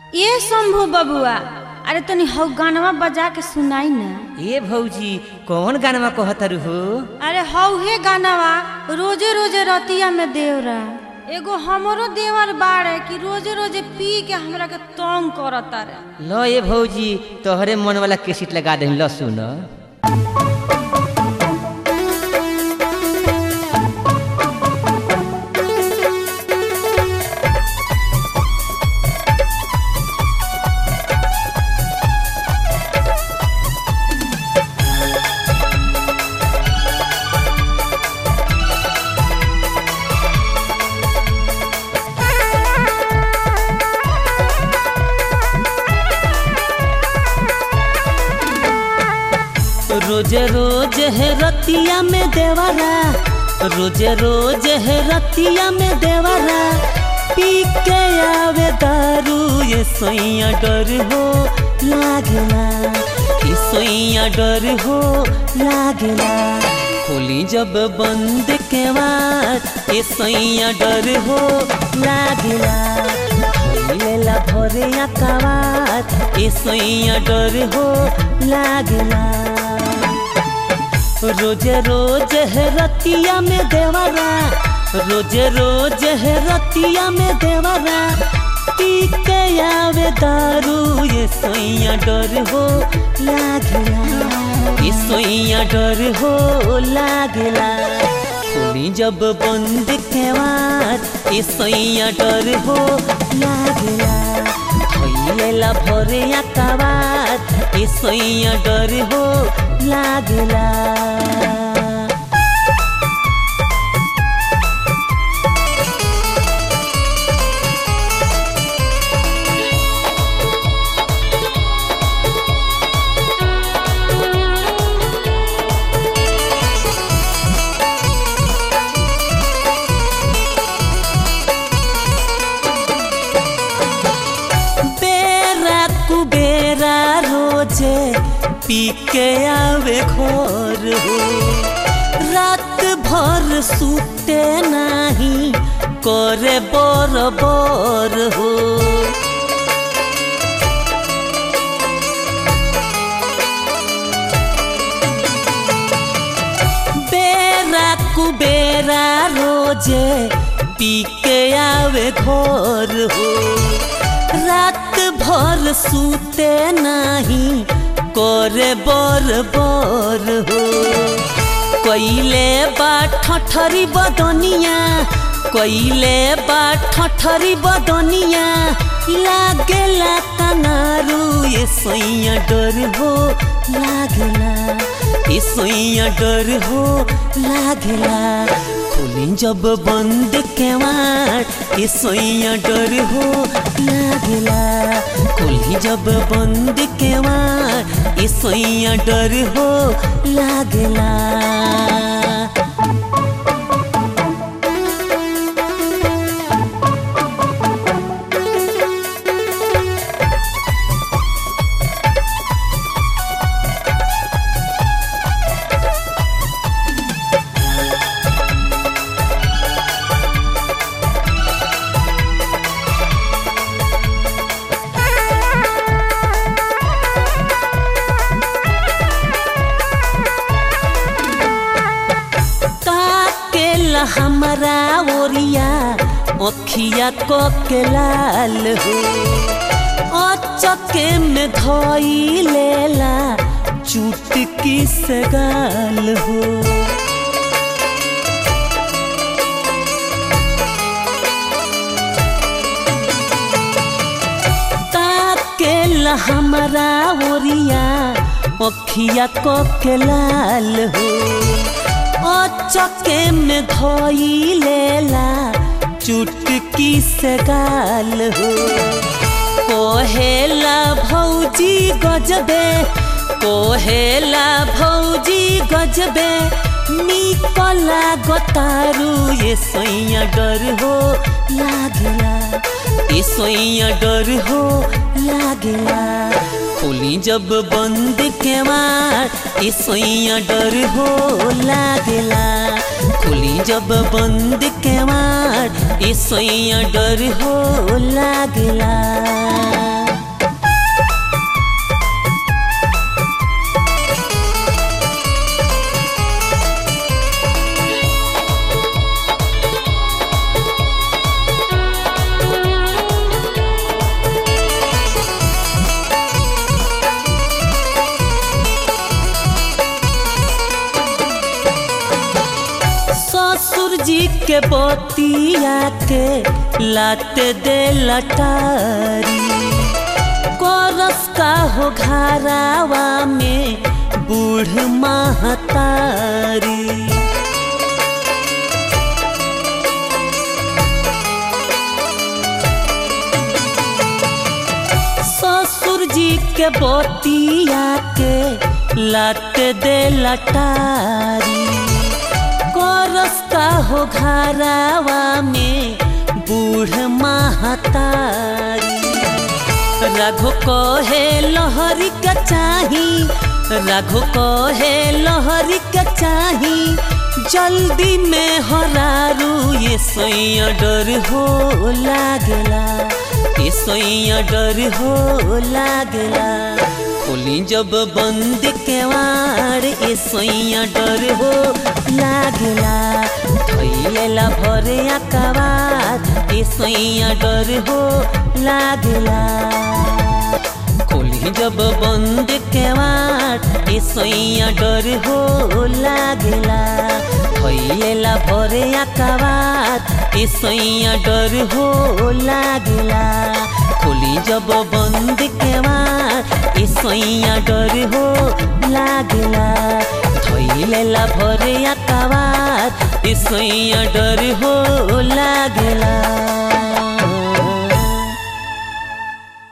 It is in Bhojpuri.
ये शंभू बबुआ, अरे तनी हौ गानवा बजा के सुनाई ना। ए भौजी कौन गानवा कहतर हो? अरे हौ हे गानवा रोजे रोजे रतिया में देवरा एगो हमरो देवर बाड़े कि रोजे रोजे पी के हमरा के तंग करता रे। लो ए भौजी तोहरे मन वाला केसिट लगा दे लो सुन। रोज रोज है रतिया में देवरा, रोज रोज है रतिया में देवरा, पी के आवे दारू ये सोइया डर हो लागला, ये सोइया डर हो लागला। खोली जब बंद के बाद ये सोइया डर हो लागला, लेला भरे आकावात ये सोइया डर हो लागला। रोज रोज है रतिया में देवरा, रोज रोज है रतिया में देवरा, पी के आवे दारू ये सोइया डर हो लागला, ये सोइया डर हो लागला। खोली जब बंद के बाद ये सोइया डर हो लागला, लेला भरे आकावात ये सोइया डर हो लागला। कुबेरा रोजे पी के आवे घर हो, रात भर सूते नहीं करे बरबर हो। बेरा कुबेरा रोजे पी के आवे घर हो, रात भर सूते नहीं करे बरबर हो। कोइले बा ठठरी बदनिया, कोइले बा ठठरी बदनिया, लागेला कनारू ये सोइया डर हो लागला, ये सोइया डर हो लागला। खोली जब बंद के वाट ये सोइया डर हो लागला, खोली जब बंद के वाट ये सोइया डर हो लागला। हमारा ओरिया अखिया को के लाल हो, अचके में धोई लेला चुटकी से गाल हो। ताकेला हमारा ओरिया अखिया को के लाल हो, चके में धोई लेला चुटकी से गाल हो। कोहेला भौजी गजबे, कोहेला भौजी गजबे, निकला गोतारू ये सोइया डर हो लागला, ये सोइया डर हो लागला। खोली जब बंद के वाट ये सोइया डर हो लागला, खोली जब बंद के वाट ये सोइया डर हो लागला। के बतिया के लाते दे लटारी करस का हो घरावा में बूढ़ महतारी ससुर जी के बतिया के लाते दे लटारी करस का हो घरावा में बूढ़ महतारी राघो कहे लहरी के चाही राघो कहे लहरी के चाही जल्दी में हरारू ये सोइया डर हो लागला ये सोइया डर हो लागला खोली जब बंद केवाड़ ये सोइया डर हो लागला धइलेला भरे अकबार ये सोइया डर हो लागला खोली जब बंद केवाड़ ये सोइया डर हो लागला धइलेला भरे अकबार ये सोइया डर हो लागला खोली जब बंद केवाड़ ये सोइया डर हो लागला धइलेला भरे अकबार ये सोइया डर हो लागला।